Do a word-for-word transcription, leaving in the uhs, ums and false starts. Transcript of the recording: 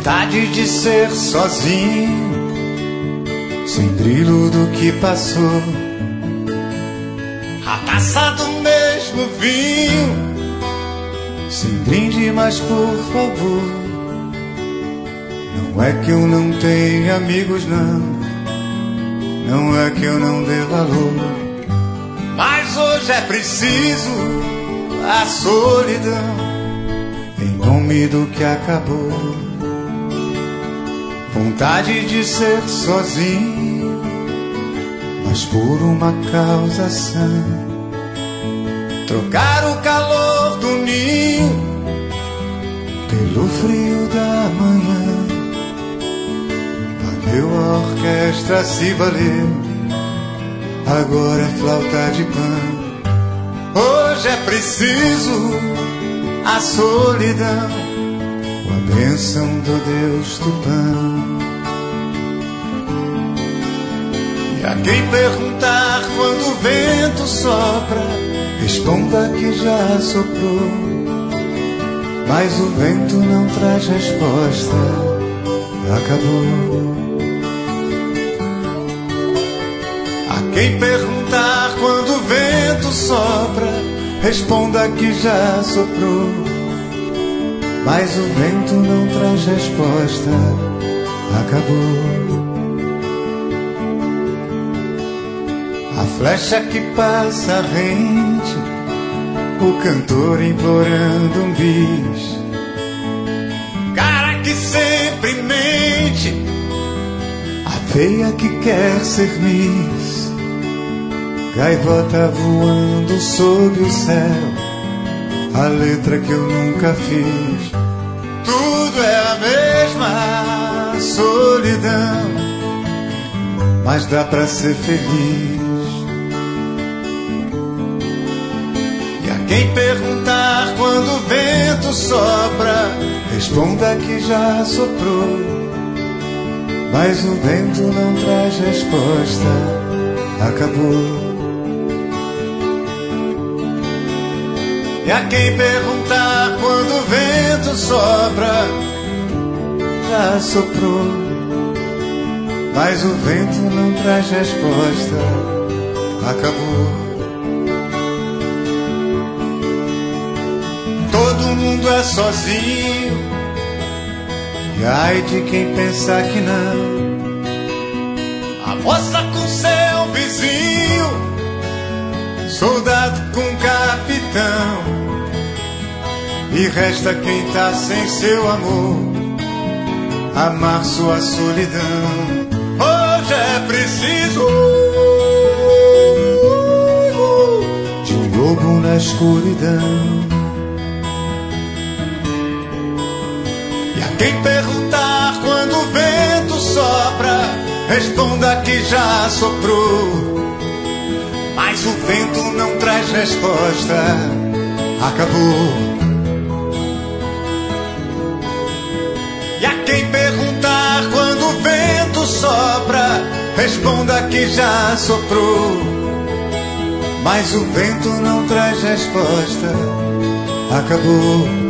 Vontade de ser sozinho, sem brilho do que passou. A taça do mesmo vinho, sem brinde, mas por favor. Não é que eu não tenha amigos, não. Não é que eu não dê valor. Mas hoje é preciso a solidão, em nome do que acabou. Vontade de ser sozinho, mas por uma causa sã. Trocar o calor do ninho pelo frio da manhã. Valeu a orquestra, se valeu, agora é flauta de pan. Hoje é preciso a solidão, a bênção do Deus Tupã. E a quem perguntar quando o vento sopra, responda que já soprou. Mas o vento não traz resposta, acabou. A quem perguntar quando o vento sopra, responda que já soprou. Mas o vento não traz resposta, acabou. A flecha que passa rente, o cantor implorando um bis. Cara que sempre mente, a feia que quer ser miss. Gaivota voando sob o céu, a letra que eu nunca fiz. Tudo é a mesma solidão, mas dá pra ser feliz. E a quem perguntar quando o vento sopra, responda que já soprou. Mas o vento não traz resposta, acabou. E a quem perguntar quando o vento sopra, já soprou. Mas o vento não traz resposta, acabou. Todo mundo é sozinho, e ai de quem pensar que não. A moça com seu vizinho, soldado com capitão. E resta quem tá sem seu amor, amar sua solidão. Hoje é preciso de um lobo na escuridão. E a quem perguntar quando o vento sopra, responda que já soprou. Mas o vento não traz resposta, acabou. E a quem perguntar quando o vento sopra, responda que já soprou. Mas o vento não traz resposta, acabou.